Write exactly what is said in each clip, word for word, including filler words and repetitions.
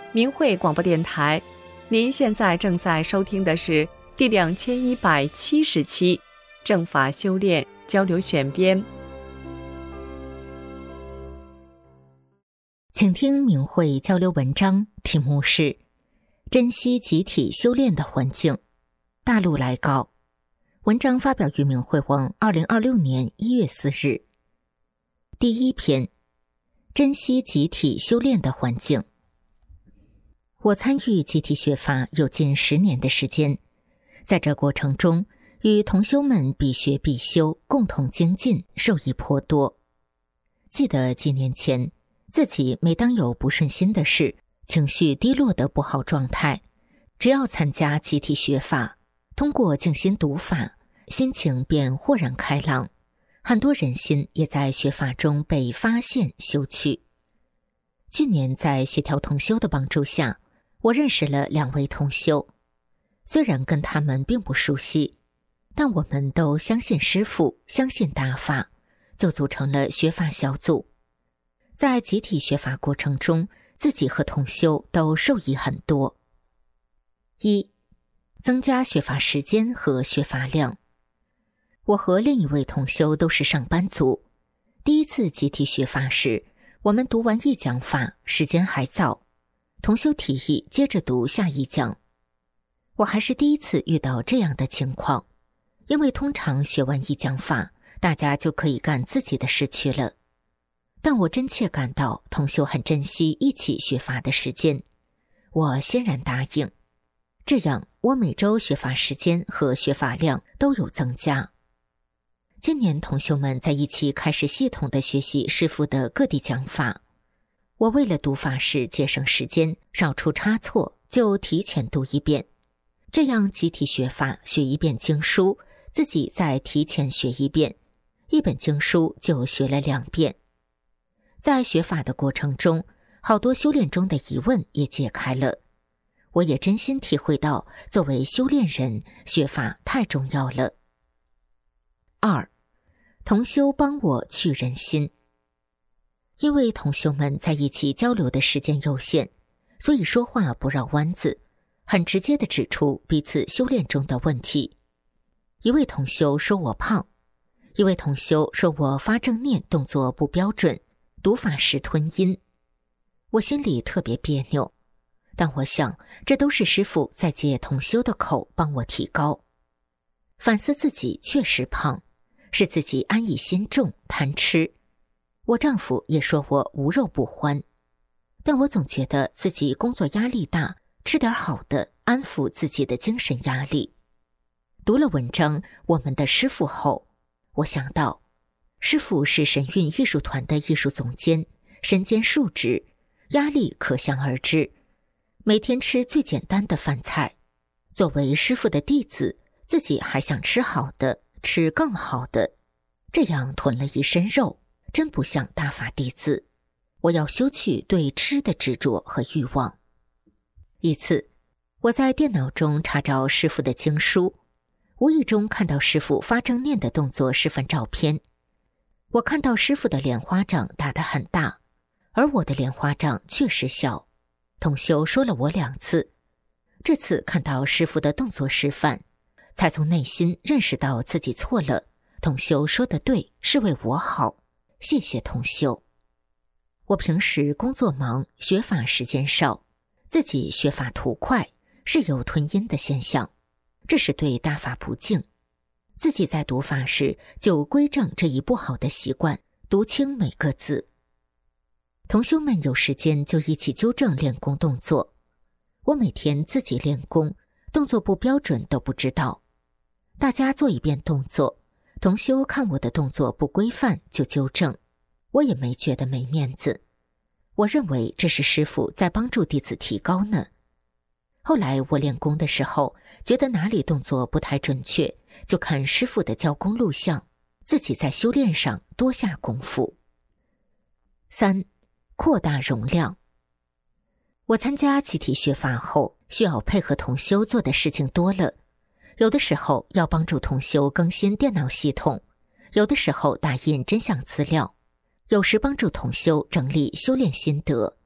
明慧广播电台，您现在正在收听的是第两千一百七十期正法修炼交流选编。 请听明慧交流文章，题目是珍惜集体修炼的环境，大陆来稿。文章发表于明慧网二零二六年一月四日。第一篇，珍惜集体修炼的环境。我参与集体学法有近十年的时间，在这过程中，与同修们必学必修，共同精进，受益颇多。记得几年前，自己每当有不顺心的事，情绪低落的不好状态，只要参加集体学法，通过静心读法，心情便豁然开朗，很多人心也在学法中被发现修去。去年在协调同修的帮助下，我认识了两位同修，虽然跟他们并不熟悉，但我们都相信师父，相信大法，就组成了学法小组。在集体学法过程中，自己和同修都受益很多。一、增加学法时间和学法量。我和另一位同修都是上班族，第一次集体学法时，我们读完一讲法，时间还早，同修提议接着读下一讲。我还是第一次遇到这样的情况，因为通常学完一讲法，大家就可以干自己的事去了。但我真切感到同修很珍惜一起学法的时间，我欣然答应。这样，我每周学法时间和学法量都有增加。今年同修们在一起开始系统地学习师父的各地讲法。我为了读法时节省时间，少出差错，就提前读一遍。这样集体学法，学一遍经书，自己再提前学一遍，一本经书就学了两遍。在学法的过程中，好多修炼中的疑问也解开了。我也真心体会到，作为修炼人，学法太重要了。二、同修帮我去人心。因为同修们在一起交流的时间有限，所以说话不绕弯子，很直接地指出彼此修炼中的问题。一位同修说我胖，一位同修说我发正念动作不标准，读法时吞音。我心里特别别扭，但我想这都是师父在借同修的口帮我提高。反思自己确实胖，是自己安逸心重，贪吃。我丈夫也说我无肉不欢，但我总觉得自己工作压力大，吃点好的，安抚自己的精神压力。读了文章《我们的师父》后，我想到，师父是神韵艺术团的艺术总监，身兼数职，压力可想而知。每天吃最简单的饭菜，作为师父的弟子，自己还想吃好的，吃更好的，这样囤了一身肉，真不像大法弟子。我要修去对吃的执着和欲望。一次，我在电脑中查找师父的经书，无意中看到师父发正念的动作示范照片。我看到师父的莲花掌打得很大，而我的莲花掌确实小。同修说了我两次，这次看到师父的动作示范，才从内心认识到自己错了。同修说的对，是为我好，谢谢同修。我平时工作忙，学法时间少，自己学法图快，是有吞音的现象，这是对大法不敬。自己在读法时就规正这一不好的习惯，读清每个字。同修们有时间就一起纠正练功动作。我每天自己练功，动作不标准都不知道。大家做一遍动作，同修看我的动作不规范就纠正，我也没觉得没面子。我认为这是师父在帮助弟子提高呢。后来我练功的时候，觉得哪里动作不太准确，就看师父的教功录像，自己在修炼上多下功夫。三、扩大容量。我参加集体学法后，需要配合同修做的事情多了，有的时候要帮助同修更新电脑系统，有的时候打印真相资料，有时帮助同修整理修炼心得，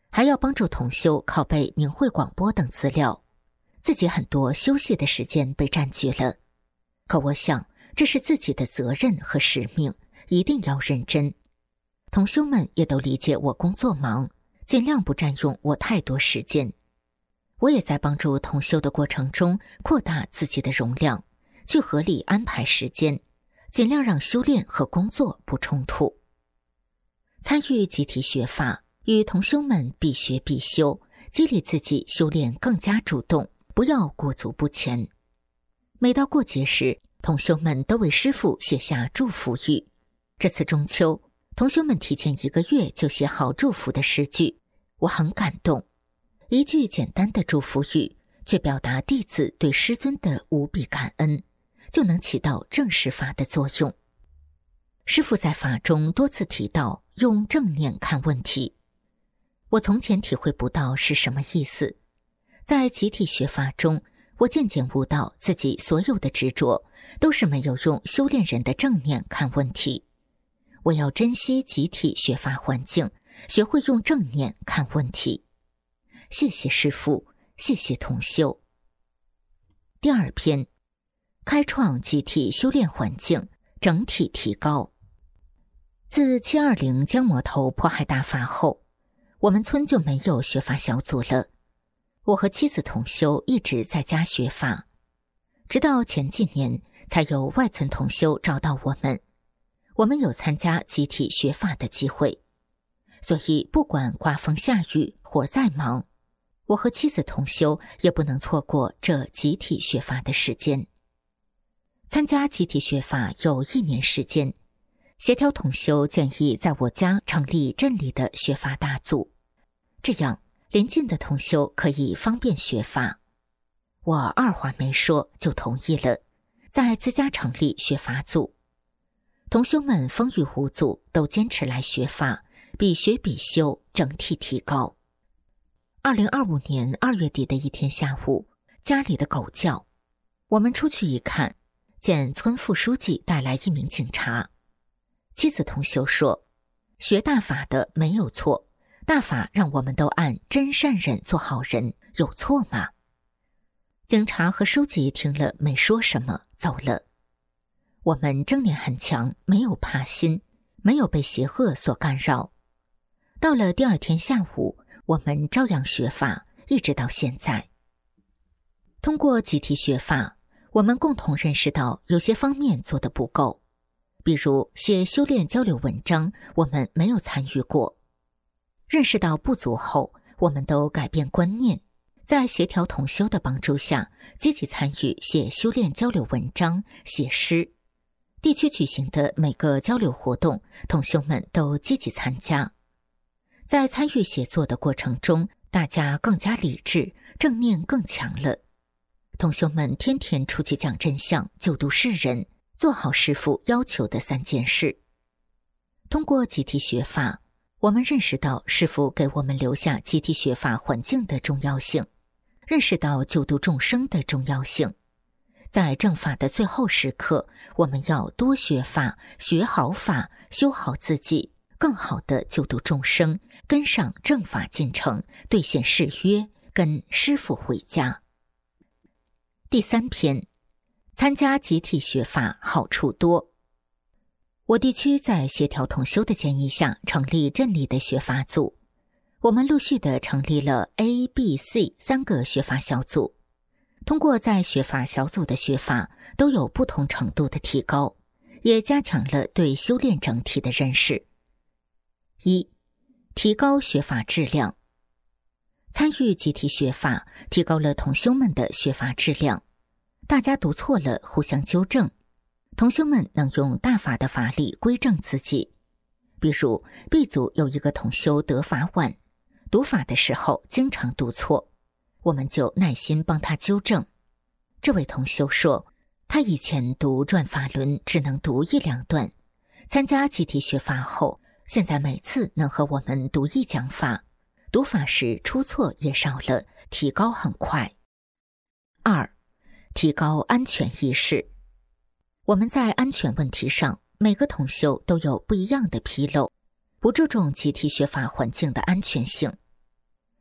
还要帮助同修拷贝明慧广播等资料，自己很多休息的时间被占据了。可我想，这是自己的责任和使命，一定要认真。同修们也都理解我工作忙，尽量不占用我太多时间。我也在帮助同修的过程中扩大自己的容量，去合理安排时间，尽量让修炼和工作不冲突。参与集体学法，与同修们必学必修，激励自己修炼更加主动，不要裹足不前。每到过节时，同修们都为师父写下祝福语。这次中秋，同修们提前一个月就写好祝福的诗句，我很感动。一句简单的祝福语，却表达弟子对师尊的无比感恩，就能起到正视法的作用。师父在法中多次提到用正念看问题，我从前体会不到是什么意思。在集体学法中，我渐渐悟到自己所有的执着都是没有用修炼人的正念看问题。我要珍惜集体学法环境，学会用正念看问题。谢谢师父，谢谢同修。第二篇，开创集体修炼环境，整体提高。自七二零江魔头迫害大法后，我们村就没有学法小组了。我和妻子同修一直在家学法，直到前几年才有外村同修找到我们，我们有参加集体学法的机会。所以不管刮风下雨，活再忙，我和妻子同修也不能错过这集体学法的时间。参加集体学法有一年时间，协调同修建议在我家成立镇里的学法大组，这样邻近的同修可以方便学法。我二话没说就同意了，在自家成立学法组。同修们风雨无阻，都坚持来学法，比学比修，整体提高。二零二五年二月底的一天下午，家里的狗叫，我们出去一看，见村副书记带来一名警察。妻子同修说，学大法的没有错，大法让我们都按真善忍做好人，有错吗？警察和书记听了没说什么，走了。我们正念很强，没有怕心，没有被邪恶所干扰。到了第二天下午，我们照样学法，一直到现在。通过集体学法，我们共同认识到有些方面做得不够，比如写修炼交流文章，我们没有参与过。认识到不足后，我们都改变观念，在协调同修的帮助下，积极参与写修炼交流文章、写诗。地区举行的每个交流活动，同修们都积极参加。在参与写作的过程中，大家更加理智，正念更强了。同修们天天出去讲真相，救度世人，做好师父要求的三件事。通过集体学法，我们认识到师父给我们留下集体学法环境的重要性，认识到救度众生的重要性。在正法的最后时刻，我们要多学法，学好法，修好自己，更好地救度众生，跟上正法进程，兑现誓约，跟师父回家。第三篇，参加集体学法好处多。我地区在协调同修的建议下，成立镇里的学法组。我们陆续地成立了 A、B、C 三个学法小组。通过在学法小组的学法都有不同程度的提高，也加强了对修炼整体的认识。一、提高学法质量。参与集体学法，提高了同修们的学法质量。大家读错了，互相纠正。同修们能用大法的法力归正自己。比如 B 组有一个同修得法晚，读法的时候经常读错，我们就耐心帮他纠正。这位同修说，他以前读转法轮只能读一两段，参加集体学法后，现在每次能和我们读一讲法，读法时出错也少了，提高很快。二、提高安全意识。我们在安全问题上，每个同修都有不一样的纰漏，不注重集体学法环境的安全性。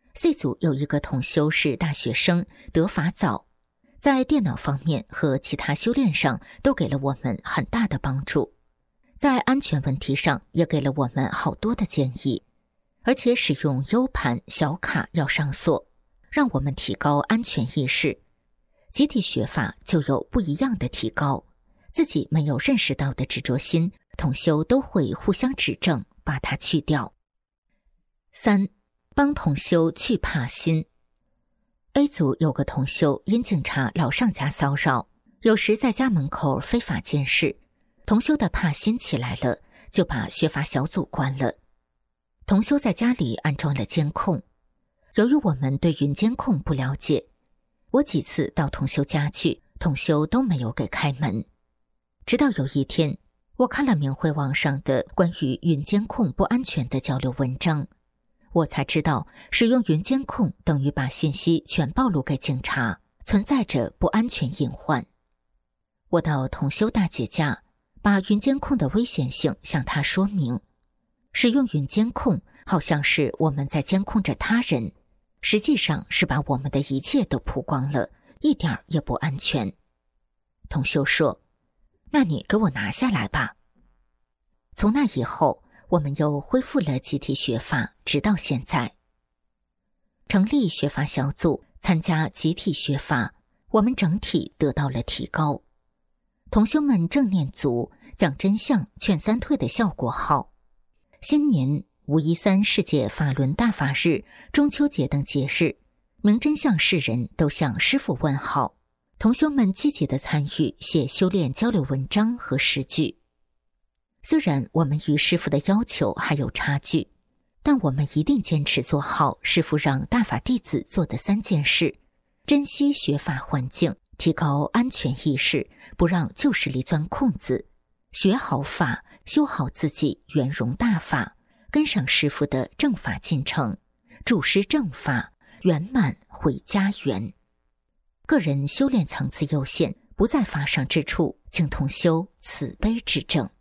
C 组有一个同修是大学生，得法早，在电脑方面和其他修炼上都给了我们很大的帮助，在安全问题上也给了我们好多的建议，而且使用 U 盘小卡要上锁，让我们提高安全意识。集体学法就有不一样的提高，自己没有认识到的执着心，同修都会互相指正，把它去掉。三，帮同修去怕心。A 组有个同修因警察老上家骚扰，有时在家门口非法监视，同修的怕心起来了，就把学法小组关了。同修在家里安装了监控，由于我们对云监控不了解，我几次到同修家去，同修都没有给开门。直到有一天，我看了明慧网上的关于云监控不安全的交流文章，我才知道使用云监控等于把信息全暴露给警察，存在着不安全隐患。我到同修大姐家，把云监控的危险性向她说明。使用云监控好像是我们在监控着他人，实际上是把我们的一切都曝光了，一点儿也不安全。同修说，那你给我拿下来吧。从那以后，我们又恢复了集体学法，直到现在。成立学法小组，参加集体学法，我们整体得到了提高。同修们正念足，讲真相，劝三退的效果好。新年、五一三世界法轮大法日、中秋节等节日，明真相世人都向师父问好。同修们积极地参与写修炼交流文章和诗句。虽然我们与师父的要求还有差距，但我们一定坚持做好师父让大法弟子做的三件事：珍惜学法环境，提高安全意识，不让旧势力钻空子，学好法，修好自己，圆融大法，跟上师父的正法进程，注师正法，圆满回家园。个人修炼层次有限，不在法上之处，请同修慈悲指正。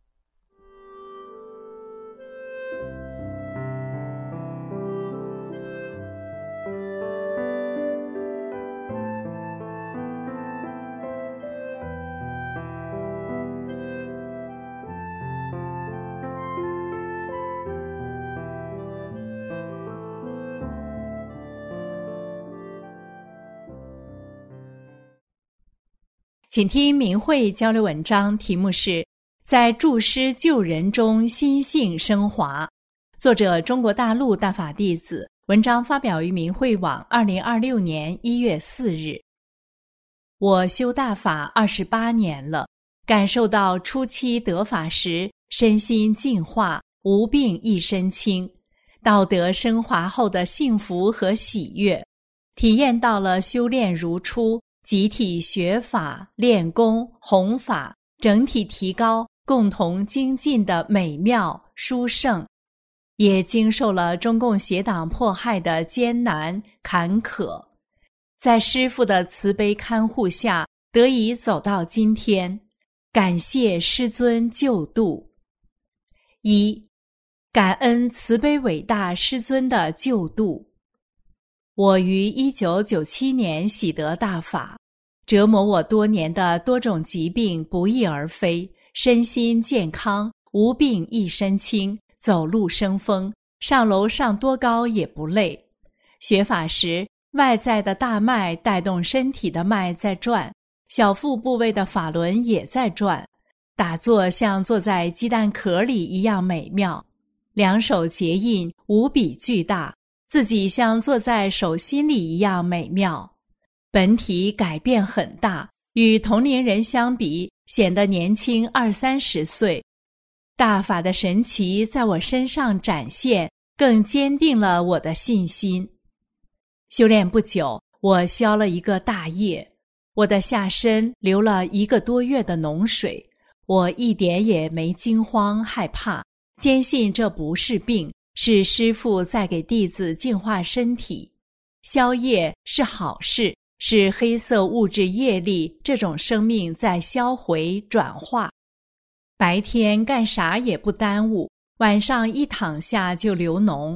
请听明慧交流文章，题目是在助师救人中心性升华，作者中国大陆大法弟子，文章发表于明慧网二零二六年一月四日。我修大法二十八年了，感受到初期得法时身心净化，无病一身轻，道德升华后的幸福和喜悦，体验到了修炼如初，集体学法、练功、弘法，整体提高，共同精进的美妙殊胜，也经受了中共邪党迫害的艰难坎坷，在师父的慈悲看护下，得以走到今天，感谢师尊救度。一、感恩慈悲伟大师尊的救度。我于一九九七年喜得大法，折磨我多年的多种疾病不翼而飞，身心健康，无病一身轻，走路生风，上楼上多高也不累。学法时，外在的大脉带动身体的脉在转，小腹部位的法轮也在转，打坐像坐在鸡蛋壳里一样美妙，两手结印无比巨大，自己像坐在手心里一样美妙，本体改变很大，与同龄人相比显得年轻二三十岁。大法的神奇在我身上展现，更坚定了我的信心。修炼不久，我消了一个大业，我的下身流了一个多月的脓水，我一点也没惊慌害怕，坚信这不是病，是师父在给弟子净化身体。消业是好事，是黑色物质业力这种生命在销毁转化。白天干啥也不耽误，晚上一躺下就流脓。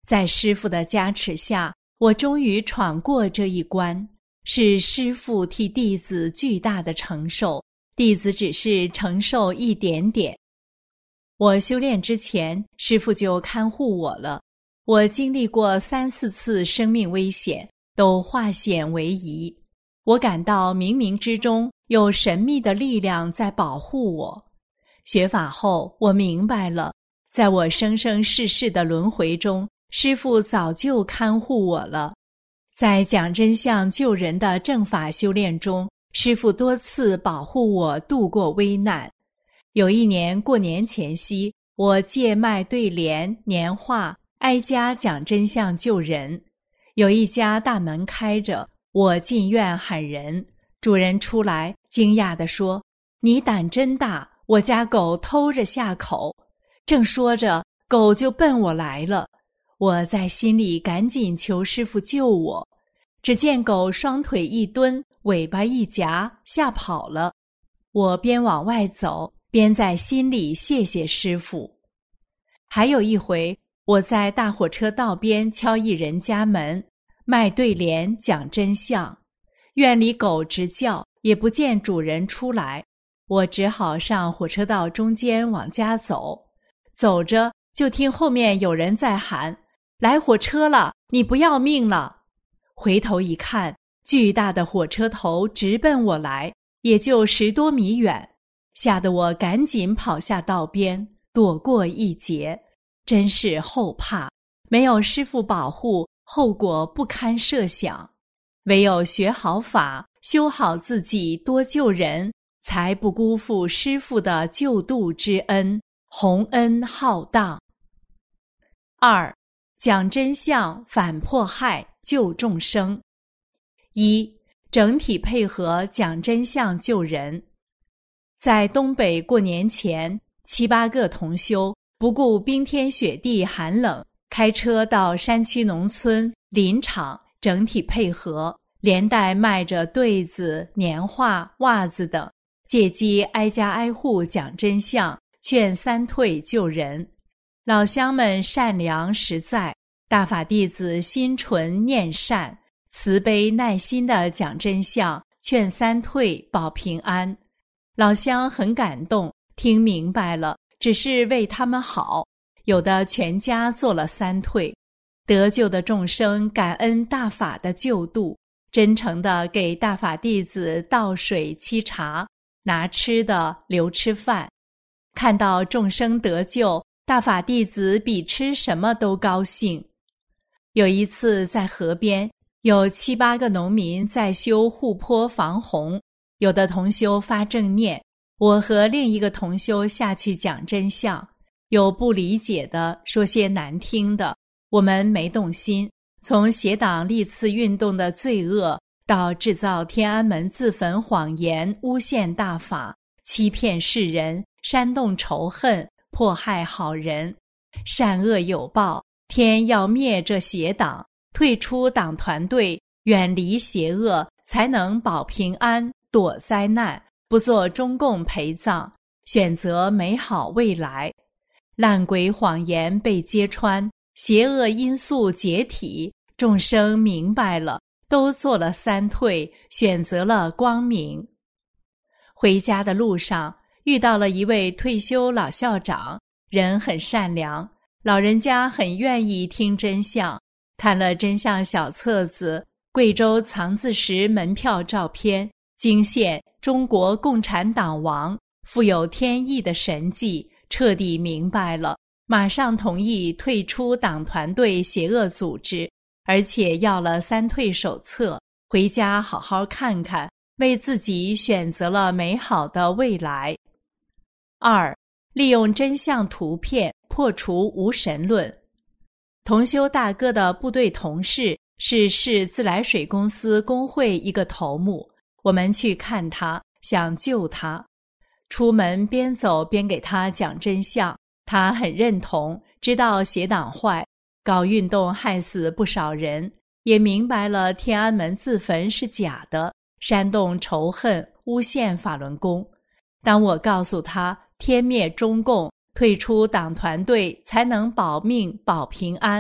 在师父的加持下，我终于闯过这一关，是师父替弟子巨大的承受，弟子只是承受一点点。我修炼之前，师父就看护我了。我经历过三四次生命危险，都化险为夷。我感到冥冥之中有神秘的力量在保护我。学法后，我明白了，在我生生世世的轮回中，师父早就看护我了。在讲真相救人的正法修炼中，师父多次保护我度过危难。有一年过年前夕，我借卖对联、年画，挨家讲真相救人。有一家大门开着，我进院喊人，主人出来，惊讶地说：“你胆真大，我家狗偷着下口。”正说着，狗就奔我来了。我在心里赶紧求师父救我。只见狗双腿一蹲，尾巴一夹，吓跑了。我边往外走，边在心里谢谢师父。还有一回，我在大火车道边敲一人家门，卖对联讲真相。院里狗直叫，也不见主人出来，我只好上火车道中间往家走。走着就听后面有人在喊：“来火车了，你不要命了！”回头一看，巨大的火车头直奔我来，也就十多米远，吓得我赶紧跑下道边，躲过一劫。真是后怕，没有师父保护，后果不堪设想。唯有学好法，修好自己，多救人，才不辜负师父的救度之恩，洪恩浩荡。二，讲真相，反迫害，救众生。一，整体配合讲真相救人。在东北过年前，七八个同修不顾冰天雪地寒冷，开车到山区农村林场整体配合，连带卖着对子、年画、袜子等，借机挨家挨户讲真相，劝三退救人。老乡们善良实在，大法弟子心纯念善，慈悲耐心地讲真相，劝三退保平安。老乡很感动，听明白了，只是为他们好，有的全家做了三退。得救的众生感恩大法的救度，真诚地给大法弟子倒水沏茶，拿吃的留吃饭。看到众生得救，大法弟子比吃什么都高兴。有一次在河边，有七八个农民在修护坡防洪，有的同修发正念，我和另一个同修下去讲真相。有不理解的，说些难听的，我们没动心。从邪党历次运动的罪恶，到制造天安门自焚谎言，诬陷大法，欺骗世人，煽动仇恨，迫害好人，善恶有报，天要灭这邪党，退出党团队，远离邪恶，才能保平安，躲灾难，不做中共陪葬，选择美好未来。烂鬼谎言被揭穿，邪恶因素解体，众生明白了，都做了三退，选择了光明。回家的路上，遇到了一位退休老校长，人很善良，老人家很愿意听真相，看了真相小册子，贵州藏字石门票照片，惊现中国共产党王，富有天意的神迹，彻底明白了，马上同意退出党团队邪恶组织，而且要了三退手册，回家好好看看，为自己选择了美好的未来。二，利用真相图片破除无神论。同修大哥的部队同事是市自来水公司工会一个头目，我们去看他，想救他。出门边走边给他讲真相，他很认同，知道邪党坏，搞运动害死不少人，也明白了天安门自焚是假的，煽动仇恨，诬陷法轮功。当我告诉他天灭中共，退出党团队才能保命保平安，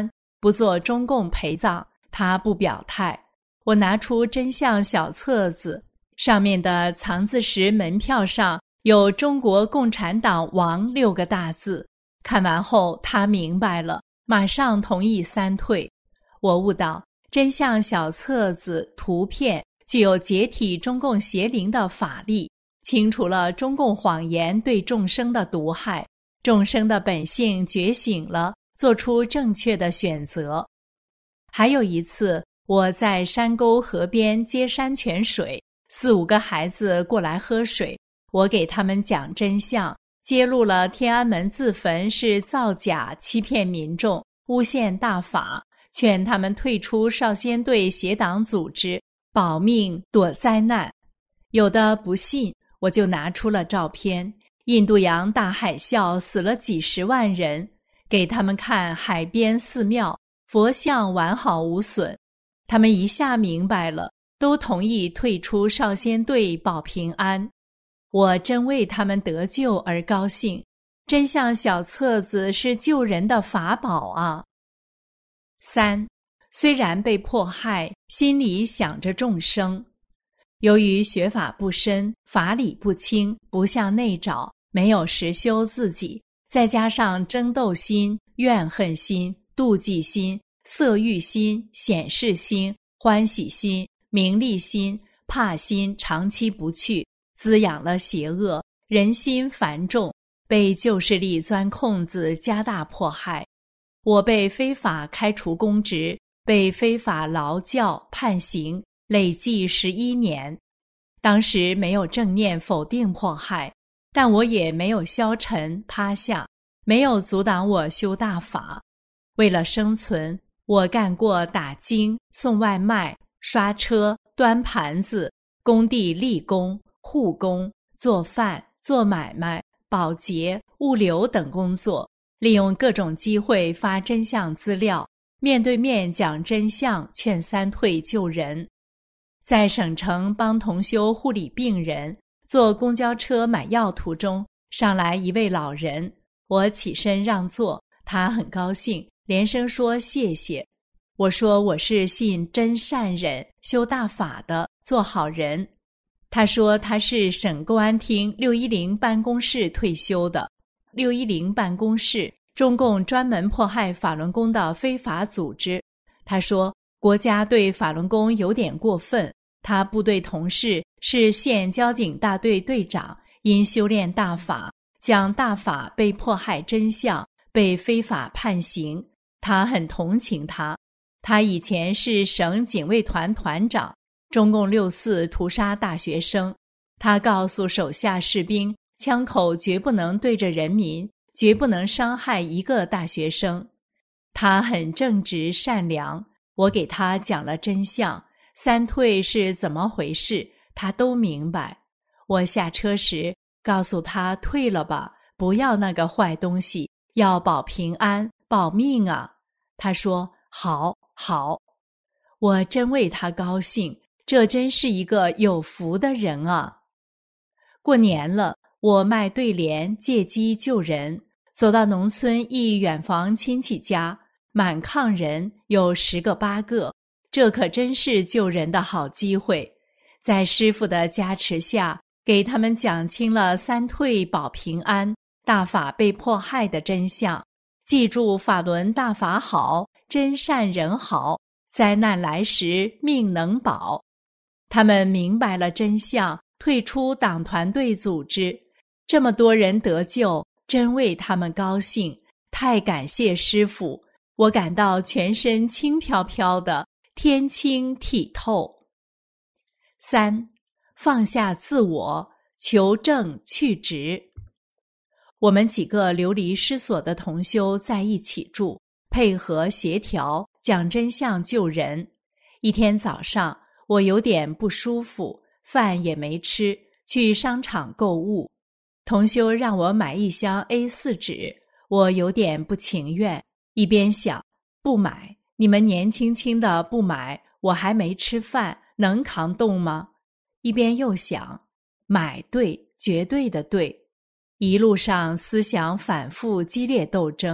不做中共陪葬，他不表态。我拿出真相小册子，上面的藏字石门票上有中国共产党亡六个大字。看完后他明白了，马上同意三退。我悟到真相小册子图片具有解体中共邪灵的法力，清除了中共谎言对众生的毒害，众生的本性觉醒了，做出正确的选择。还有一次，我在山沟河边接山泉水，四五个孩子过来喝水，我给他们讲真相，揭露了天安门自焚是造假，欺骗民众，诬陷大法，劝他们退出少先队邪党组织，保命躲灾难。有的不信，我就拿出了照片，印度洋大海啸死了几十万人，给他们看海边寺庙，佛像完好无损。他们一下明白了，都同意退出少先队保平安。我真为他们得救而高兴，真相小册子是救人的法宝啊。三，虽然被迫害，心里想着众生。由于学法不深，法理不清，不向内找，没有实修自己，再加上争斗心、怨恨心、妒忌心、色欲心、显示心、欢喜心、名利心、怕心长期不去，滋养了邪恶，人心繁重，被旧势力钻空子，加大迫害。我被非法开除公职，被非法劳教判刑，累计十一年。当时没有正念否定迫害，但我也没有消沉趴下，没有阻挡我修大法。为了生存，我干过打更、送外卖、刷车、端盘子、工地力工、护工、做饭、做买卖、保洁、物流等工作，利用各种机会发真相资料，面对面讲真相，劝三退救人。在省城帮同修护理病人，坐公交车买药途中，上来一位老人，我起身让座，他很高兴，连声说谢谢。我说我是信真善忍，修大法的，做好人。他说他是省公安厅六一零办公室退休的。六一零办公室，中共专门迫害法轮功的非法组织。他说国家对法轮功有点过分，他部队同事是县交警大队队长，因修炼大法，讲大法被迫害真相，被非法判刑。他很同情他。他以前是省警卫团团长，中共六四屠杀大学生。他告诉手下士兵，枪口绝不能对着人民，绝不能伤害一个大学生。他很正直善良，我给他讲了真相，三退是怎么回事，他都明白。我下车时告诉他退了吧，不要那个坏东西，要保平安，保命啊。他说好好。我真为他高兴，这真是一个有福的人啊。过年了，我卖对联，借机救人，走到农村一远房亲戚家，满炕人，有十个八个，这可真是救人的好机会。在师父的加持下，给他们讲清了三退保平安，大法被迫害的真相。记住法轮大法好，真善人好，灾难来时命能保。他们明白了真相，退出党团队组织，这么多人得救，真为他们高兴，太感谢师父，我感到全身轻飘飘的，天清体透。三，放下自我，求正去直。我们几个流离失所的同修在一起住，配合协调，讲真相救人。一天早上，我有点不舒服，饭也没吃，去商场购物。同修让我买一箱 A 四 纸，我有点不情愿，一边想，不买，你们年轻轻的不买，我还没吃饭，能扛动吗？一边又想，买对，绝对的对。一路上思想反复激烈斗争，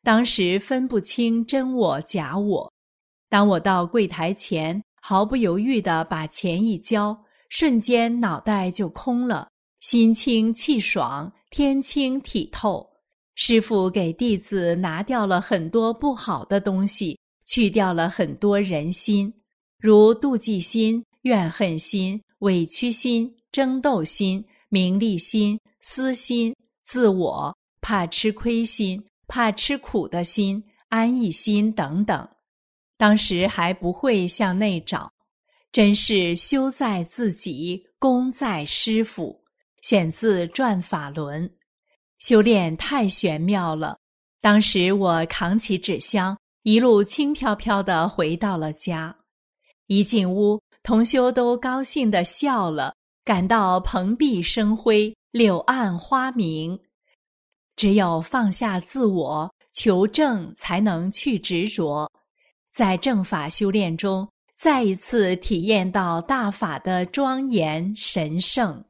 当时分不清真我假我。当我到柜台前，毫不犹豫地把钱一交，瞬间脑袋就空了，心清气爽，天清体透。师父给弟子拿掉了很多不好的东西，去掉了很多人心，如妒忌心、怨恨心、委屈心、争斗心、名利心、私心、自我、怕吃亏心、怕吃苦的心、安逸心等等。当时还不会向内找，真是修在自己，功在师父。选自《转法轮》。修炼太玄妙了，当时我扛起纸箱，一路轻飘飘地回到了家。一进屋，同修都高兴地笑了，感到蓬荜生辉，柳暗花明。只有放下自我，求证才能去执着。在正法修炼中，再一次体验到大法的庄严神圣。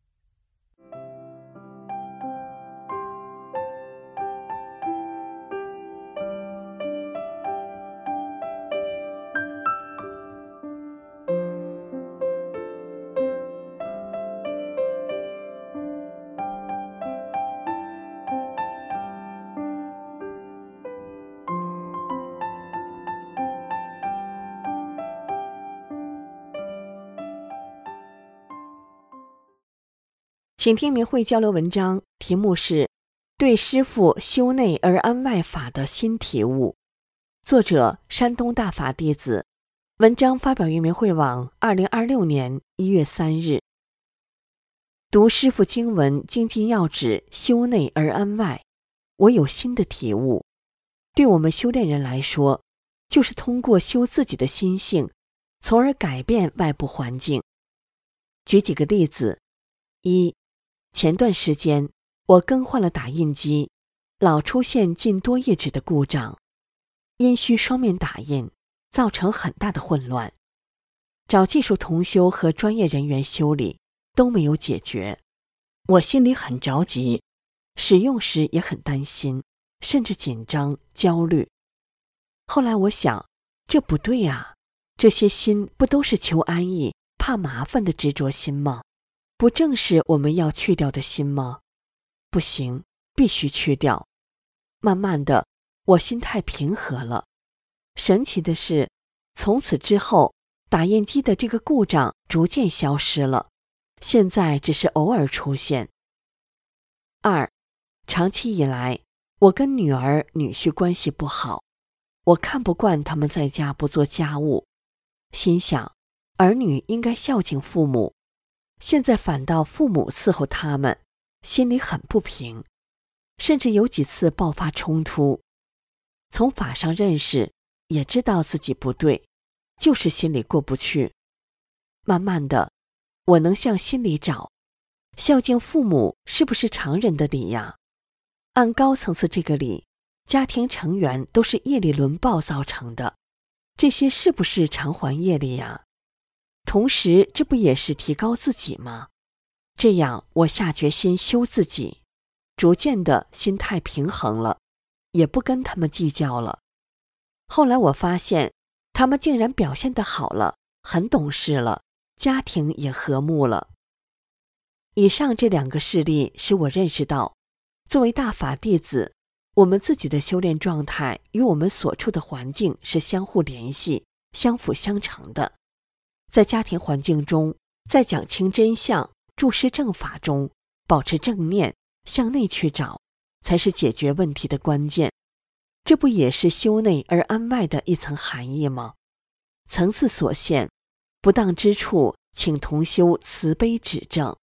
请听明慧交流文章，题目是对师父修内而安外法的新体悟，作者山东大法弟子，文章发表于明慧网二零二六年一月三日。读师父经文精进要旨修内而安外，我有新的体悟。对我们修炼人来说，就是通过修自己的心性，从而改变外部环境。举几个例子：一、前段时间我更换了打印机，老出现近多页纸的故障，因需双面打印，造成很大的混乱。找技术同修和专业人员修理都没有解决，我心里很着急，使用时也很担心，甚至紧张焦虑。后来我想，这不对啊，这些心不都是求安逸怕麻烦的执着心吗？不正是我们要去掉的心吗？不行，必须去掉。慢慢的，我心态平和了。神奇的是，从此之后，打印机的这个故障逐渐消失了，现在只是偶尔出现。二、长期以来，我跟女儿、女婿关系不好，我看不惯他们在家不做家务，心想，儿女应该孝敬父母，现在反倒父母伺候他们，心里很不平，甚至有几次爆发冲突。从法上认识，也知道自己不对，就是心里过不去。慢慢的，我能向心里找，孝敬父母是不是常人的理呀？按高层次这个理，家庭成员都是业力轮报造成的，这些是不是偿还业力呀？同时，这不也是提高自己吗？这样我下决心修自己，逐渐的心态平衡了，也不跟他们计较了。后来我发现，他们竟然表现得好了，很懂事了，家庭也和睦了。以上这两个事例使我认识到，作为大法弟子，我们自己的修炼状态与我们所处的环境是相互联系、相辅相成的。在家庭环境中，在讲清真相、注释正法中，保持正念，向内去找，才是解决问题的关键。这不也是修内而安外的一层含义吗？层次所限，不当之处，请同修慈悲指正。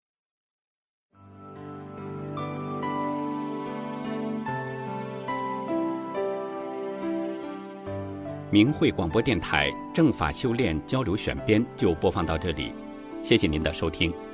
明慧广播电台正法修炼交流选编就播放到这里，谢谢您的收听。